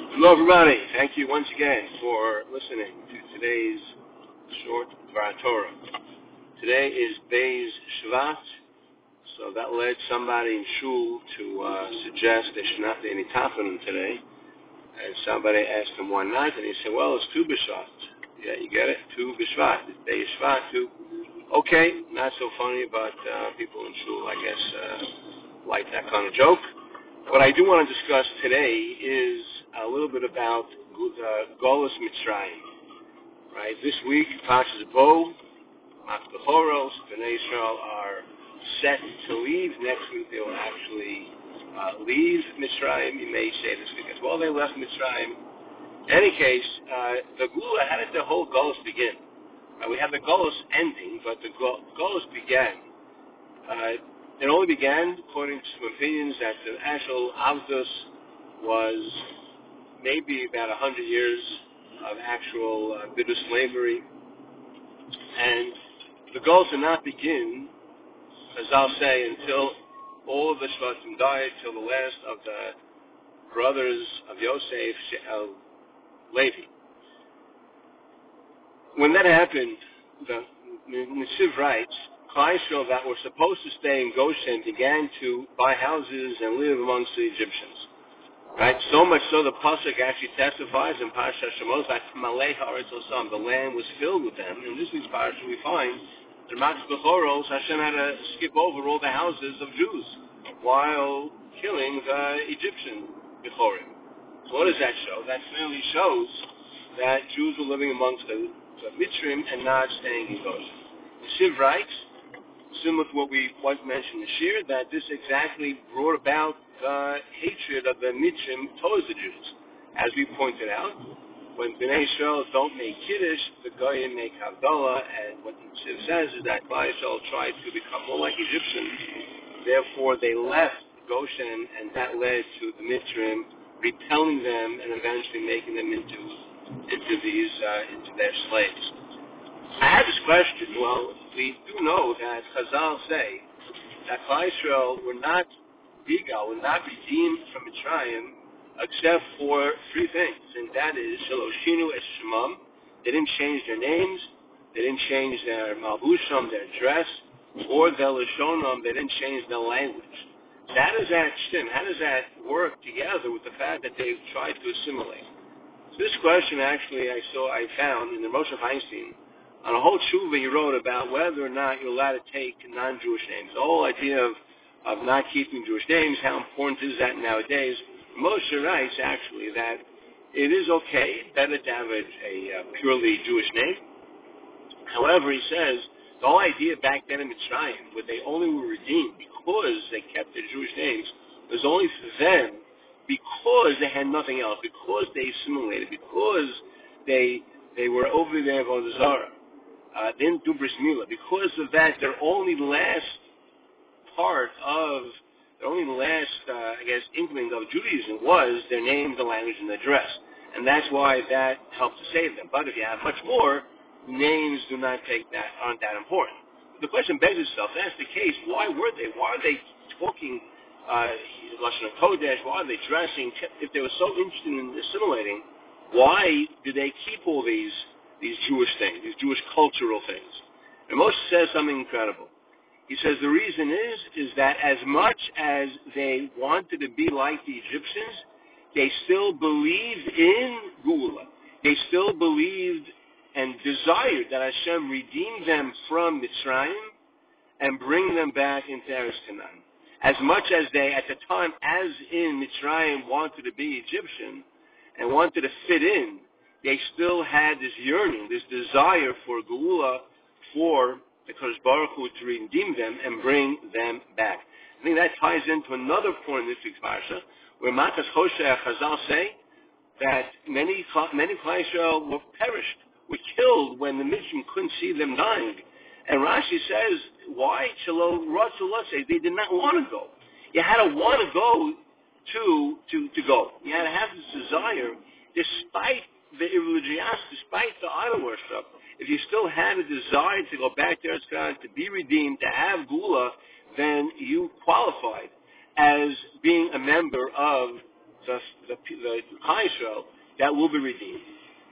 Hello, everybody. Thank you once again for listening to today's short Dvar Torah. Today is Beis Shvat, so that led somebody in Shul to suggest there should not be any tafanim today. And somebody asked him why not, and he said, well, it's Tu B'Shvat. Yeah, you get it? Tu B'Shvat. It's Beis Shvat, Tu. Okay, not so funny, but people in Shul, I guess, like that kind of joke. What I do want to discuss today is a little bit about Golus Mitzrayim. Right, this week, Pashas Bo, Mach Bechoros, Bnei Israel are set to leave. Next week, they will actually leave Mitzrayim. You may say this week as well, they left Mitzrayim. In any case, the Gula, how did the whole Golus begin? We have the Golus ending, but the Golus began. It only began, according to some opinions, that the actual Avdus was maybe about 100 years of actual bitter slavery. And the goal did not begin, as I'll say, until all of the Shvatim died, till the last of the brothers of Yosef, Levi. When that happened, the Nesiv writes, Klal Yisrael that were supposed to stay in Goshen began to buy houses and live amongst the Egyptians. Right? So much so the Pasuk actually testifies in Parashat Shemos that Malei Haaretz Osam, the land was filled with them. In this week's Parashat we find that Mach Bechoros, Hashem had to skip over all the houses of Jews while killing the Egyptian Bechorim. So what does that show? That clearly shows that Jews were living amongst the Mitzrim and not staying in Goshen. The Shiv writes, similar to what we once mentioned this year, that this exactly brought about the hatred of the Mitzrim towards the Jews. As we pointed out, when Bnei Israel don't make Kiddush, the Goyim make Havdalah, and what the Mitzvah says is that Klal Yisrael tried to become more like Egyptians. Therefore, they left Goshen, and that led to the Mitzrim repelling them and eventually making them into their slaves. I had this question. Well, we do know that Chazal say that Klal Yisrael were not redeemed from Mitzrayim except for three things, and that is Shaloshinu es Shemam. They didn't change their names, they didn't change their Malbusham, their dress, or their Lashonam. They didn't change their language. So how does that stem? How does that work together with the fact that they tried to assimilate? So this question actually I found in the Moshe Feinstein on a whole tshuva he wrote about whether or not you're allowed to take non-Jewish names. The whole idea of not keeping Jewish names, how important is that nowadays? Moshe writes actually that it is okay, better to have a purely Jewish name. However, he says the whole idea back then in Mitzrayim, where they only were redeemed because they kept their Jewish names, was only for them because they had nothing else, because they assimilated, because they were over there on the Zara. They didn't do bris milah. Because of that, their only last inkling of Judaism was their name, the language, and the dress. And that's why that helped to save them. But if you have much more, names aren't that important. The question begs itself, if that's the case, why are they talking Lashon Kodesh? Why are they dressing? If they were so interested in assimilating, why do they keep all these Jewish things, these Jewish cultural things? And Moshe says something incredible. He says the reason is that as much as they wanted to be like the Egyptians, they still believed in Gula. They still believed and desired that Hashem redeem them from Mitzrayim and bring them back into Eretz Canaan. As much as they, at the time, as in Mitzrayim, wanted to be Egyptian and wanted to fit in, they still had this yearning, this desire for Geula, for the Kodesh Baruch Hu to redeem them and bring them back. I think that ties into another point in this week's parsha, where Matas Hoshea Chazal say that many Klal Yisrael were perished, were killed when the Mitzrim couldn't see them dying. And Rashi says, why? They did not want to go. You had to want to go to go. You had to have this desire, despite the irreligiosity, despite the idol worship. If you still had a desire to go back to Eretz Canaan, to be redeemed, to have Gula, then you qualified as being a member of the Klal Yisrael that will be redeemed.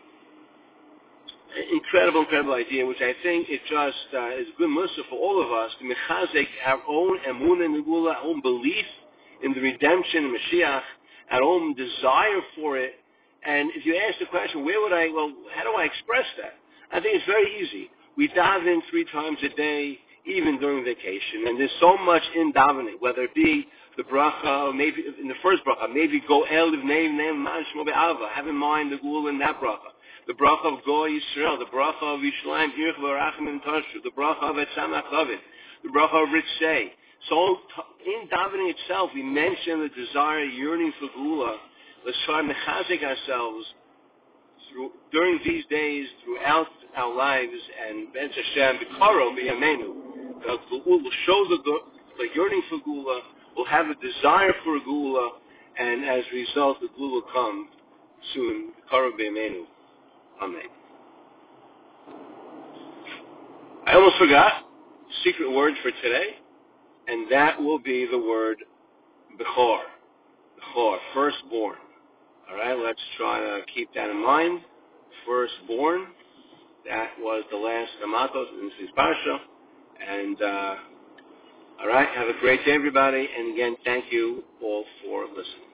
Incredible idea, which I think it just is good mussar for all of us to mechazek our own emunah and negula, our own belief in the redemption of Mashiach, our own desire for it. And if you ask the question, how do I express that? I think it's very easy. We daven 3 times a day, even during vacation, and there's so much in davening, whether it be the bracha, maybe in the first bracha, maybe go el livnei mashmo be'ava, have in mind the gula in that bracha. The bracha of Goy Yisrael, the bracha of Yishlayim, Irch v'Rachim and Tashu, the bracha of Etzamach David, the bracha of Ritzay. So in davening itself, we mention the desire, yearning for Gula. Let's try to mechazek ourselves during these days, throughout our lives, and Ben Hashem, B'karo, B'yamenu. We'll show the yearning for Gula, we'll have a desire for Gula, and as a result, the Gula will come soon, B'karo, B'yamenu. Amen. I almost forgot the secret word for today, and that will be the word Bechor. Bechor, firstborn. All right, let's try to keep that in mind. Firstborn. That was the last Amatos in this parsha. And, all right, have a great day, everybody. And again, thank you all for listening.